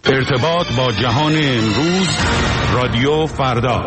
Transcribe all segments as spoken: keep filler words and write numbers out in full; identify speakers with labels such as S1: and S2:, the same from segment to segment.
S1: ارتباط با جهان امروز، رادیو فردا.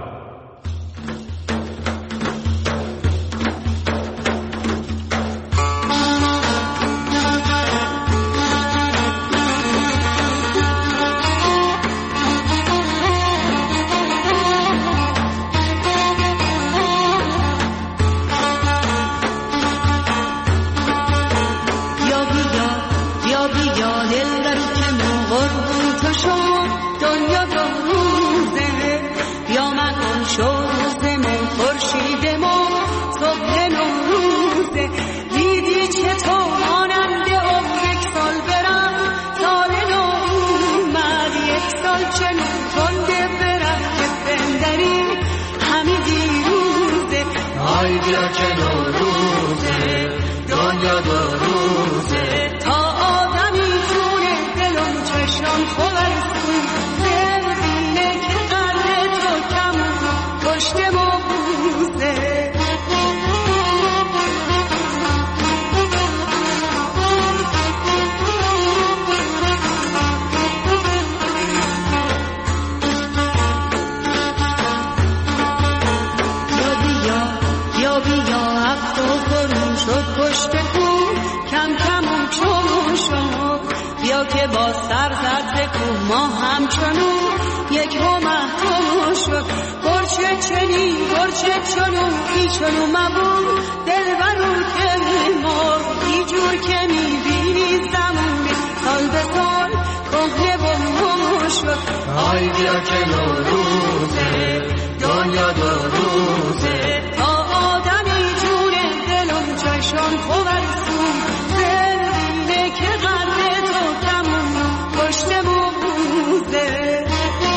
S2: که با سر زد به کوه ما همچنون یک رو محتوم شد. برچه چنین برچه چنون ای چنون مبون دلبرون که میمار ای جور که میبینی زمون سال به سال کهنه و مو شد.
S3: آی بیا که نوروزه دنیا دو روزه
S2: تا آدمی جون دلم چشان خوبرسون دل بینه که قرده تو کمون پشت موزه.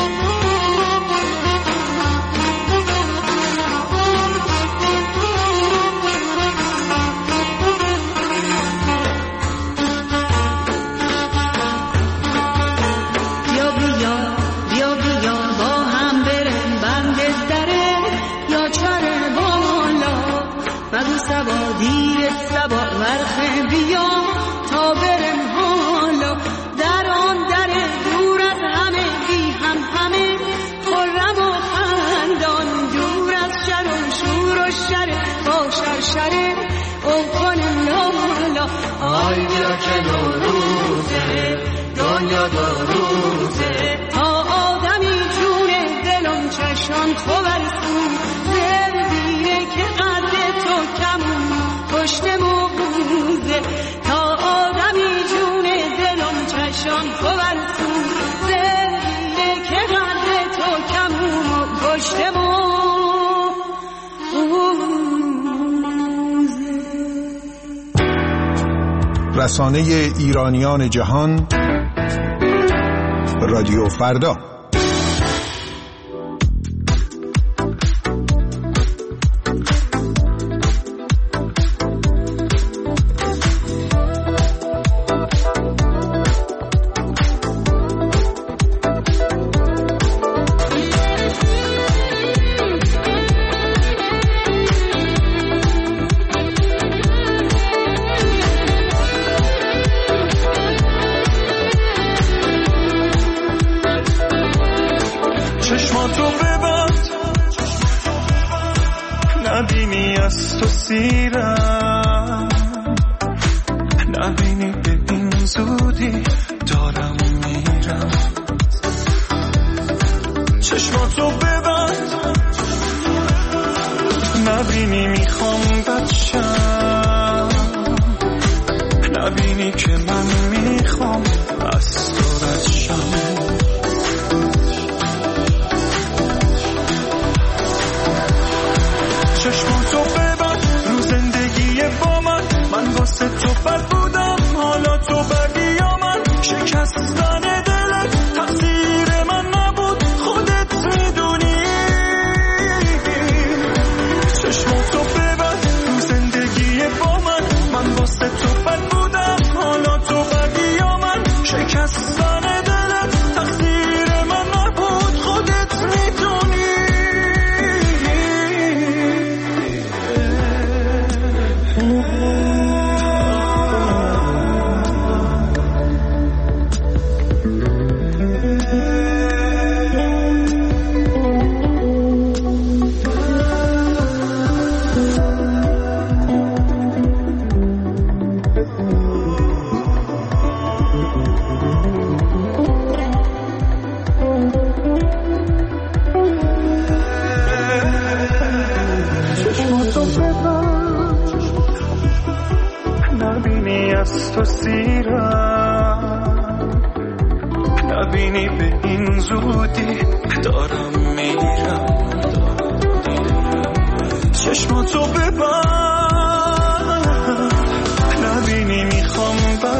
S2: بیا بیا بیا بیا با هم بریم بند دره یا چره بالا بگو سبا دیر سبا ورخه بیا تا بریم حالا در آن در دور از همه بی هم همه خرم و خندان دور از شر و شور و شر با شرشره او کن لالا.
S3: آی بیا که نوروزه دنیا دو روزه
S2: تا آدمی جون دلم چشان خوبرسون دل بینه که قد تو کمون پشت موزه. تا آدمی جون دلم چشان خوبرسون دل بینه که قد تو کمون پشت موزه.
S4: رسانه ایرانیان جهان، رادیو فردا.
S5: نبینی از تو سیرم، نبینی به این زودی دارم میرم. چشماتو ببند نبینی میخوام بچم، نبینی که من میخوام از تو رشم. چشماتو ببند رو زندگی با من، من واسه تو بد بودم حالا تو بدی یا من. شکستن دلت تقصیر من نبود خودت میدونی. چشماتو ببند رو زندگی با من، من واسه تو بد بودم حالا تو بدی یا من. شکستن از تو سیرم، نبینی به این زودی دارم میرم. چشماتو ببند، نبینی میخوام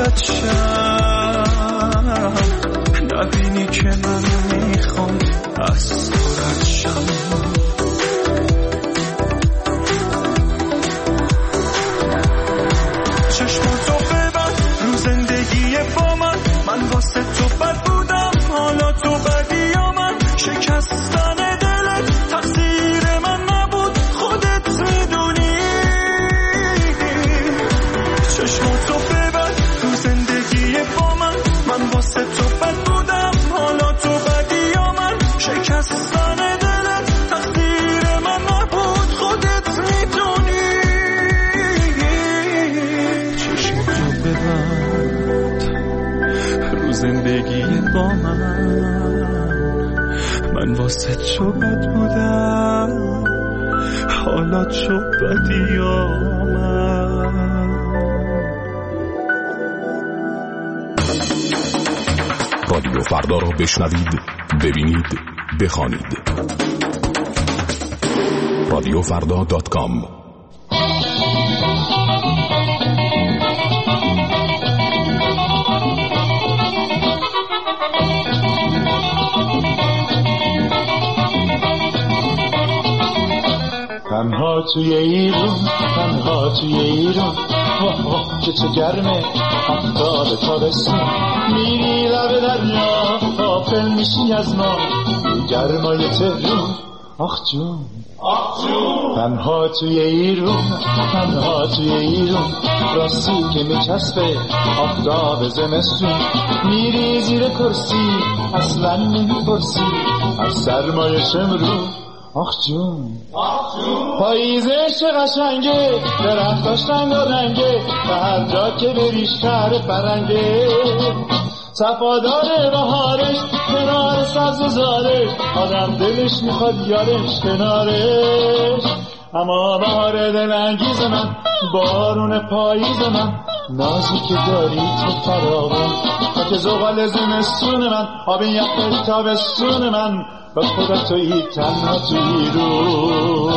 S5: بچم، نبینی که من میخوام از تو رد شم. چشماتو ببند رو زندگی با من، من واسه تو بد بودم حالا تو بدی یا من. شکستن دلت تقصیر من نبود خودت میدونی. چشماتو ببند رو زندگی با من، من واسه تو بد بودم حالا تو بدی یا من. شکستن دلت تقصیر من نبود خودت میدونی. چشماتو ببند رو زندگی با من، من واسه تو بد بودم حالا تو بدی یا من.
S1: رادیو فردا را بشنوید، ببینید، بخوانید. رادیو فردا دات کام.
S6: تنها توی ایران، تنها توی ایران، واه واه که چه گرمه آفتاب تابستون. میری لب دریا غافل میشی از ما گرمای تهرون. آخ جون آخ جون، تنها توی ایران، تنها توی ایران، راستی که میچسبه آفتاب زمستون. میری زیر کرسی اصلا نمیپرسی از سرمای شمرون. آخ جون آخ جون، پاییزش قشنگه درختاش رنگ و رنگه و هر جا که بری شهر فرنگه. صفادار بهارش کنار سبز زارش، آدم دلش میخواد یارش کنارش. اما بهار دلانگیز من، بارون پاییز من، نازی که داری تو فراوان. خاک زغال زمستون من، آب یخ تابستون من، با خدا تویی تنها تویی رو.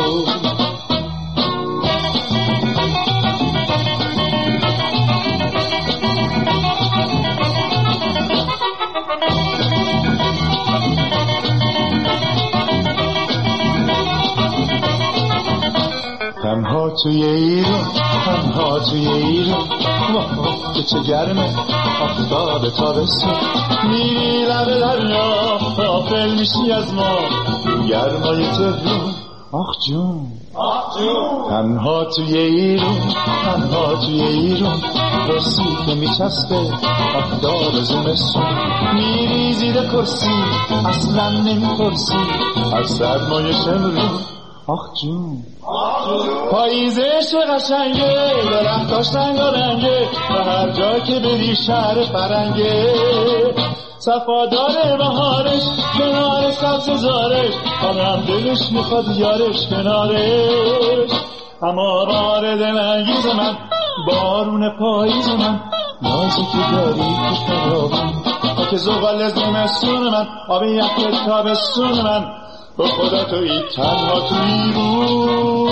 S6: تنها توی ایران، تنها توی ایران، واه واه که چه گرمه آفتاب تابستون. میری لب دریا غافل میشی از ما گرمای تهرون. آخ جون آخ جون، تنها توی ایران، تنها توی ایران، راستی که میچسبه آفتاب زمستون. میری زیر کرسی اصلا نمیپرسی از سرمای شمرون. آخ جون پاییزش قشنگه درختاش رنگ و رنگه و هر جا که بری شهر فرنگه. صفادار بهارش کنار سبز زارش، آدم دلش میخواد یارش کنارش. اما بهار دلانگیز من، بارون پاییز من، نازی که داری تو فراوان. خاک زغال زمستون من، آب یخ تابستون من، با خدا تویی تنها تویی رو.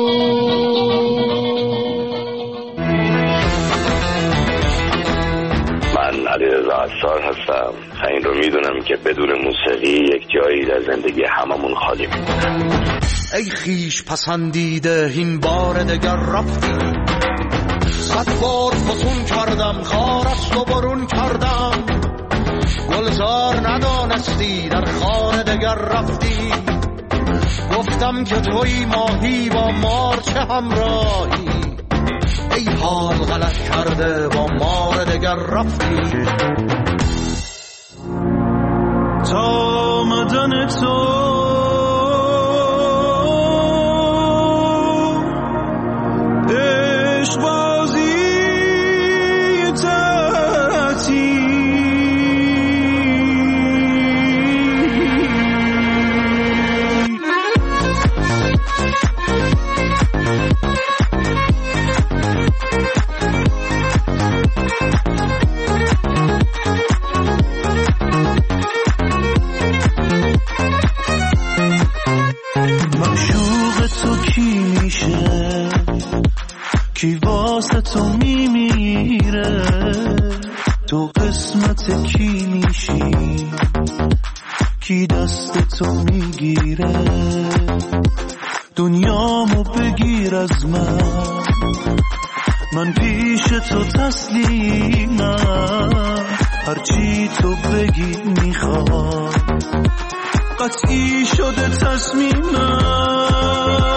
S7: من علیرضا عصار هستم. این رو میدونم که بدون موسیقی یک جایی در زندگی هممون خالی میمونه.
S8: ای خیش پسندیده این بار دگر رفتی، صد بار فسون کردم خارست و برون کردم. گلزار ندانستی در خانه دگر رفتی، گفتم که توی ماهی با مار چه همراهی. ای حال غلط کرده با مار دگر رفتی.
S5: تا آمدن تو عشق بازی تعطیل، یکی میشی، کی دست تو میگیره دنیامو بگیر از من، من پیش تو تسلیمم، هرچی تو بگی میخوام، قطعی شده تصمیمم.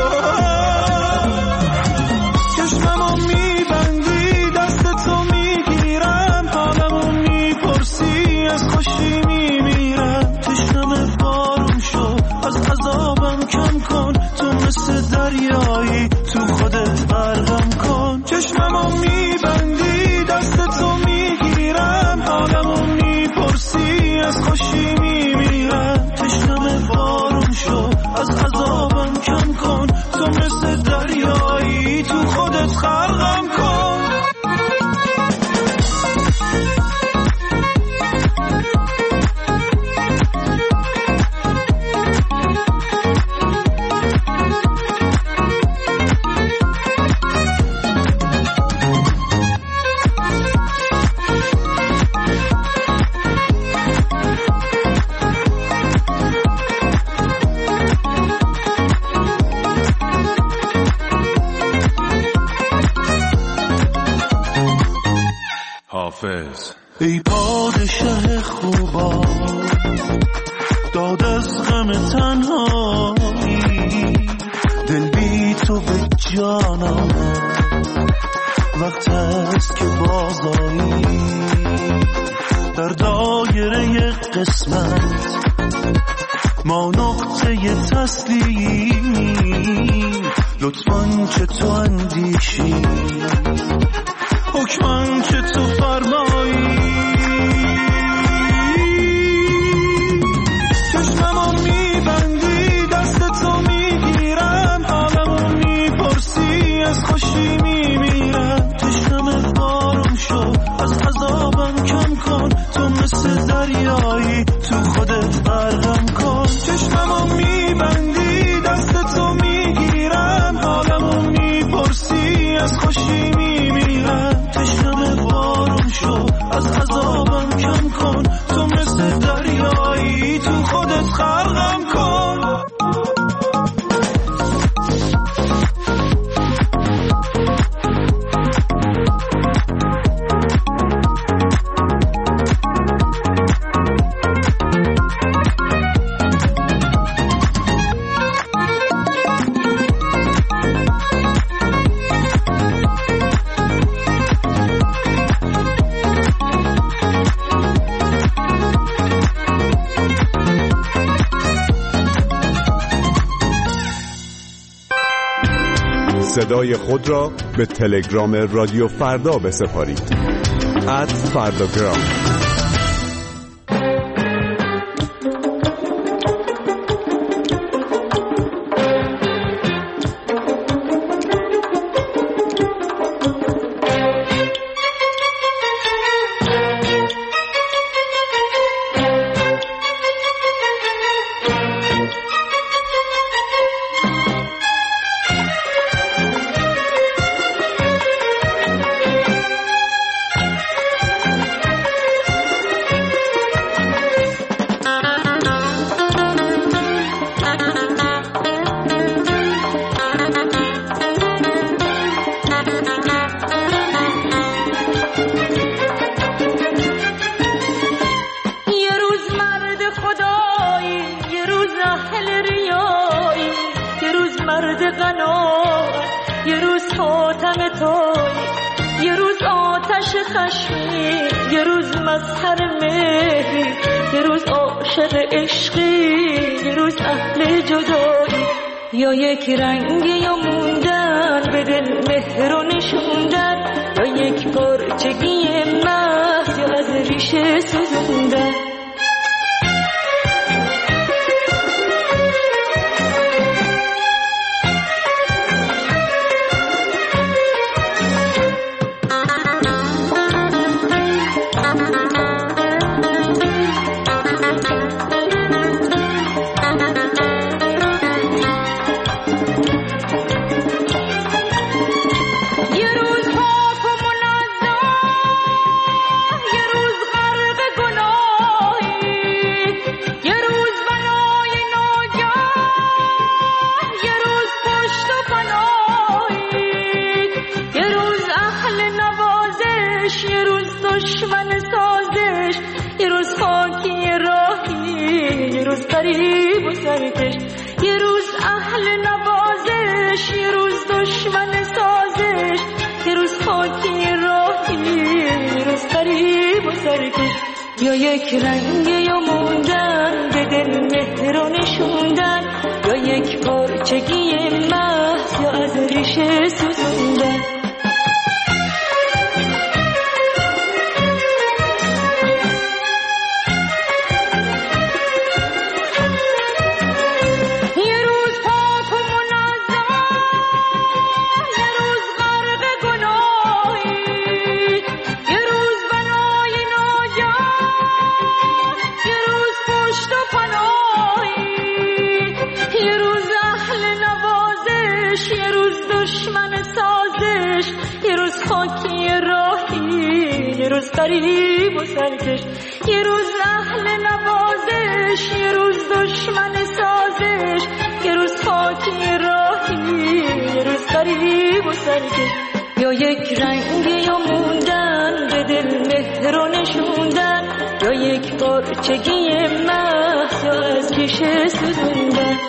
S5: چشممو میبندی دست تو میگیرم، حالمو میپرسی از خوشی میمیرم، تشنم بارون شو از عذابم کم کن، تو مثل دریایی تو خودت غرقم کن. چشممو میبندی دست تو میگیرم، حالمو میپرسی از خوشی میمیرم، تشنم بارون شو از عذابم کم کن، تو مثل دریایی تو خودت غرقم کن.
S1: حافظ.
S5: ای پادشه خوبا داد از غم تنهایی، دل بی تو به جانم وقت است که بازایی، در دایره قسمت ما نقطه تسلیمی، لطفاً چه تو اندیشی حکماً چه تو فرمایی. چشممو میبندی دست تو میگیرم، حالمو میپرسی از خوشی میمیرم، تشنم بارون شو از عذابم کم کن، تو مثل دریایی تو خودت غرقم کن. چشممو میبندی دست تو میگیرم، حالمو میپرسی از خوشی میمیرم، تشنم بارون شو از عذابم کم کن، تو مثل دریایی تو خودت غرقم کن.
S9: صدای خود را به تلگرام رادیو فردا بسپارید. ات فرداگرام.
S2: یا یک رنگ یا موندن به دل مهر و نشوندن، یا یک پارچگی محض یا از ریشه سوزوندن.
S10: یه روز پاک و منظم، یه روز غرق
S2: دشمن سازش، یه روز خاکی راهی، یه روز غریب و سرکش، یه روز اهل نوازش، یه روز دشمن سازش، یه روز خاکی راهی، یه روز غریب و سرکش. یا یک رنگ یا موندن به دل مهر و نشوندن، یا یک پارچگی محض یا از ریشه سوزوندن. غریب و سرکش، یه روز اهل نوازش، یه روز دشمن سازش، یه روز خاکی راهی، یه روز غریب و سرکش. یا یک رنگ یا موندن به دل مهر و نشوندن، یا یک پارچگی محض یا از ریشه سوزوندن.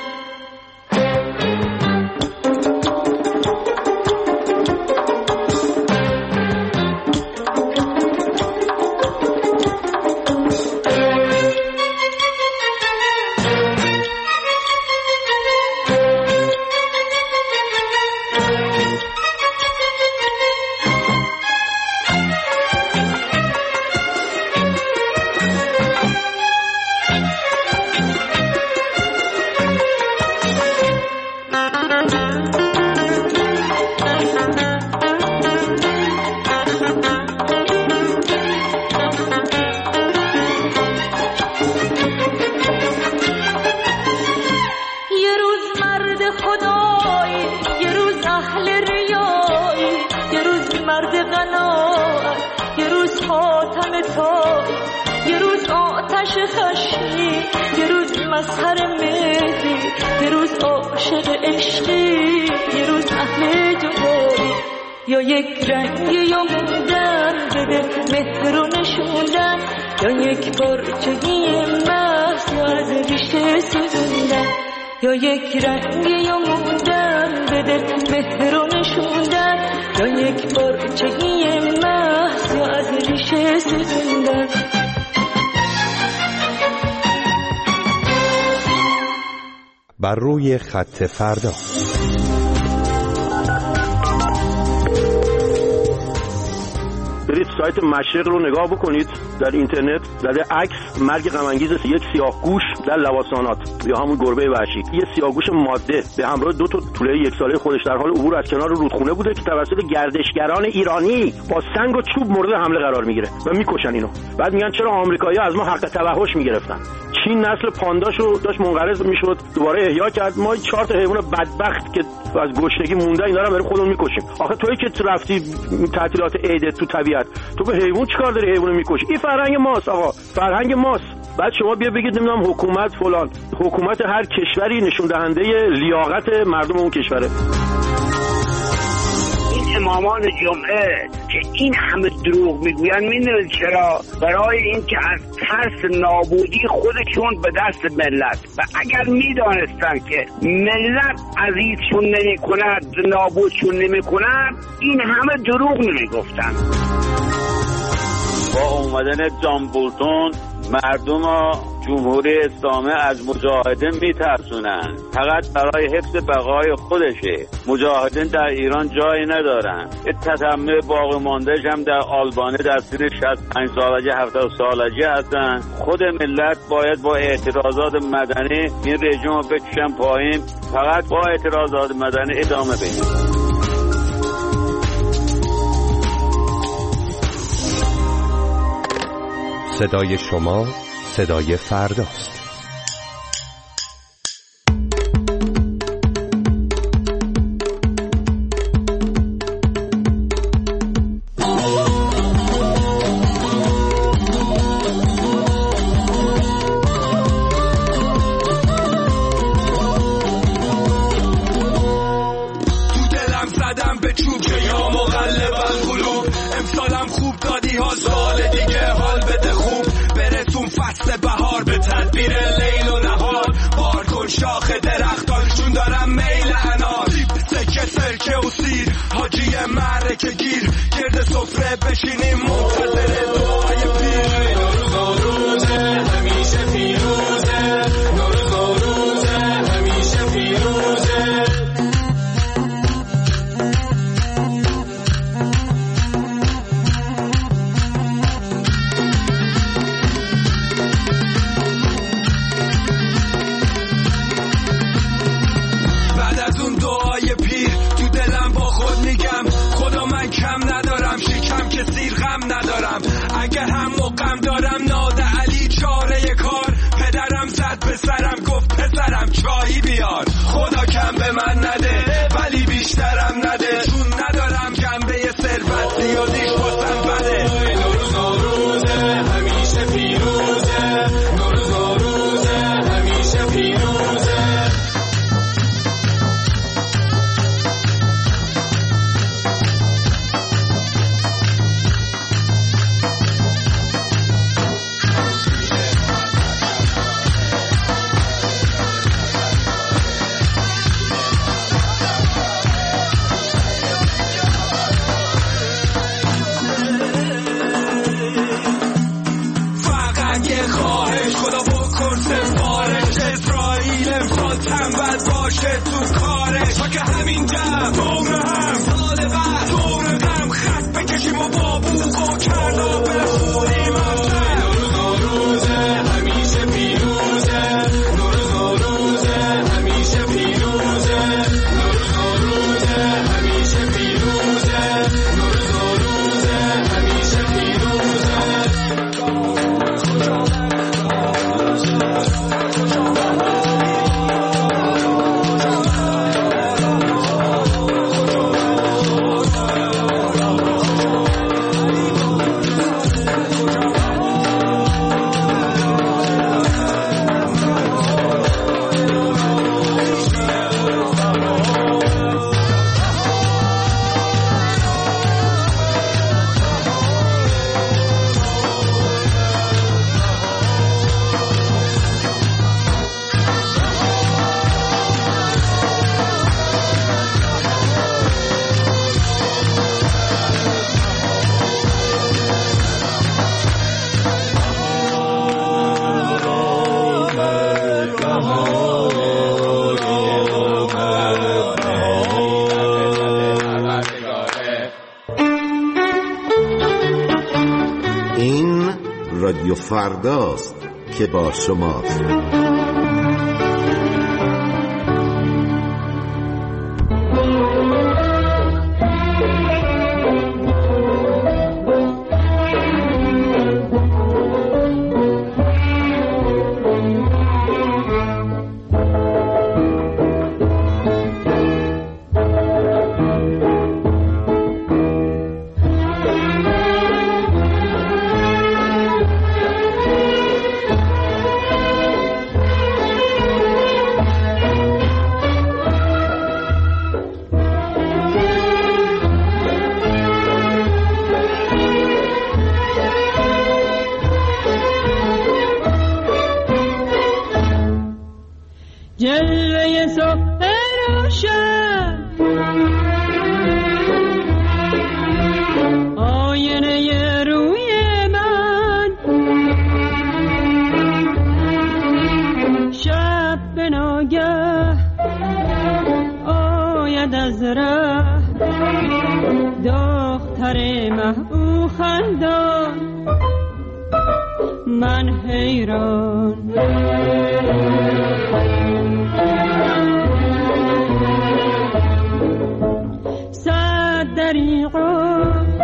S2: یا یک رنگ یا موندن به دل مهر و نشوندن، یا یک پارچگی محض یا از ریشه سوزوندن. یا یک رنگ یا موندن به دل مهر و نشوندن، یا یک پارچگی محض یا از ریشه سوزوندن.
S9: بر روی خط فردا.
S10: برید سایت مشرق رو نگاه بکنید، در اینترنت زده عکس مرگ غم انگیز یک سیاهگوش در لواسانات یا همون گربه وحشی. یه سیاهگوش ماده به همراه دو تا توله یک ساله خودش در حال عبور از کنار رودخونه بوده که توسط گردشگران ایرانی با سنگ و چوب مورد حمله قرار میگیره و میکشن اینو. بعد میگن چرا آمریکایی‌ها از ما حق توحش میگرفتن. چین نسل پانداشو داشت منقرض میشد، دوباره احیا کرد. ما چهار تا حیوان بدبخت که از گشنگی مونده اینا رو برای خودمون میکشیم. آخه تویی که رفتی تعطیلات عید تو طبیعت، تو به حیوان چیکار داری؟ حیوانو میکشی. این فرهنگ ماست آقا، فرهنگ ماست. بعد شما بیا بگید نمیدونم حکومت فلان. حکومت هر کشوری نشون دهنده لیاقت مردم اون کشوره.
S11: امامان جمعه که این همه دروغ میگوین میدونید چرا؟ برای اینکه از ترس نابودی خودشون به دست ملت، و اگر میدانستن که ملت عزیزشون نمی کند نابودشون نمی کند این همه دروغ نمی گفتن.
S12: با اومدن جان بولتون مردم جمهوری اسلامی از مجاهدین میترسونن، فقط برای حفظ بقای خودشه. مجاهدین در ایران جایی ندارن. تتمه باقی ماندهش هم در آلبانی در سن شصت و پنج سالگی هفتاد سالگی هستن. خود ملت باید با اعتراضات مدنی این رژیم رو بکشن پایین، فقط با اعتراضات مدنی ادامه بدیم.
S9: صدای شما صدای فرداست.
S5: امسالم خوب دادی ها، سال دیگه بار به تدبیر لیل و نهار بار کن شاخ درختان چون دارم میل انار سکه سرکه و سیر حاجی معرکه گیر گرد سفره بشینیم منتظر دعای پیر نوروز نوروزه همیشه فیروزه نوروز نوروزه همیشه فیروزه بعد از اون دعای پیر تو دلم با خود میگم خدا من کم ندارم شکم که سیر غم ندارم اگه هم مقام دارم ناده علی چاره کار پدرم زد به سرم گفت پسرم چایی بیار خدا کم به من نده ولی بیشترم نده چون ندارم جنبه ثروت زیادیش واسم بده نوروز نوروزه همیشه فیروزه نوروز نوروزه همیشه فیروزه تنبل باشه تو کارش تا که همین جمع دور هم سال بعد دور غم خط بکشیم و با بوق و کردا بخوریم نوروز نوروزه همیشه پیروزه نوروز نوروزه همیشه پیروزه نوروز نوروزه همیشه پیروزه نوروز نوروزه همیشه پیروزه
S13: رادیو فرداست که با شماست.
S2: جلوه صبح روشن آینه روی من شب به ناگه آید از ره دختر محبوب خندان من حیران صد دریغا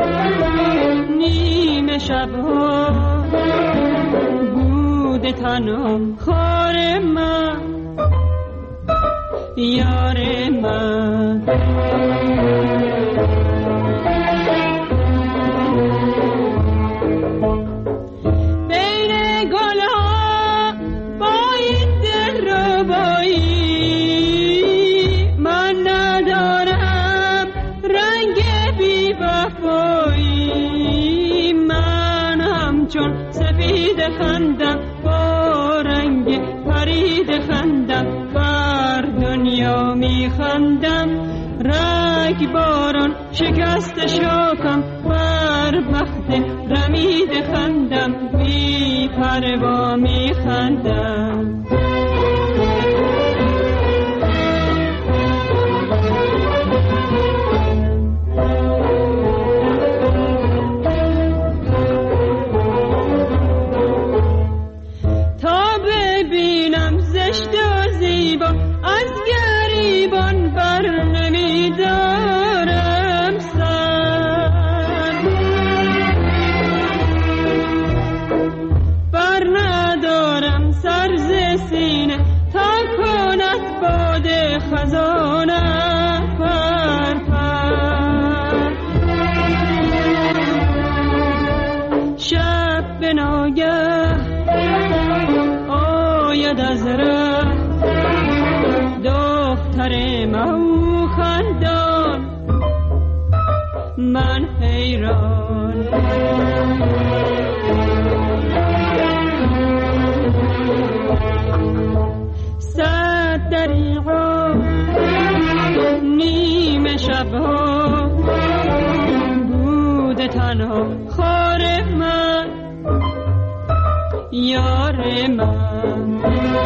S2: نیمه شبها بوده تنها خار من یار من خندم با یک باران شکست شاکم بر بخت رمید خندم بی پروا می خندم من حیران صد دریغا نیمه شبها بود تنها خار من یار من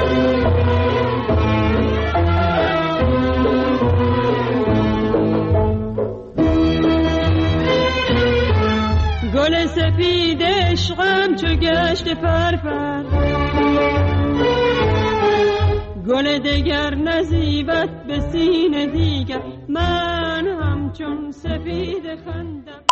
S2: گل سفید عشقم چو گشت پرپر گل دگر نزیبت به سینه دیگر من همچون سفید خندم